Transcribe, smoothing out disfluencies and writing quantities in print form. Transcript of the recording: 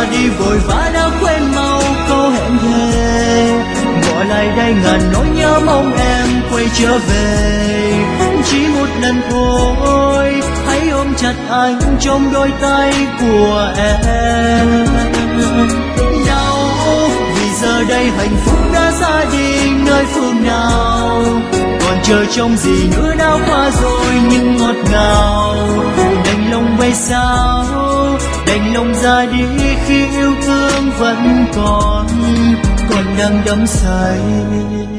ta đi vội vã đã quên mau câu hẹn thề, bỏ lại đây ngàn nỗi nhớ mong em quay trở về. Chỉ một lần thôi hãy ôm chặt anh trong đôi tay của em. Đau vì giờ đây hạnh phúc đã ra đi nơi phương nào, còn chờ trông gì nữa đã qua rồi nhưng ngọt ngào. Đành lòng vậy sao, đành lòng ra đi khi yêu thương vẫn còn đang đắm say.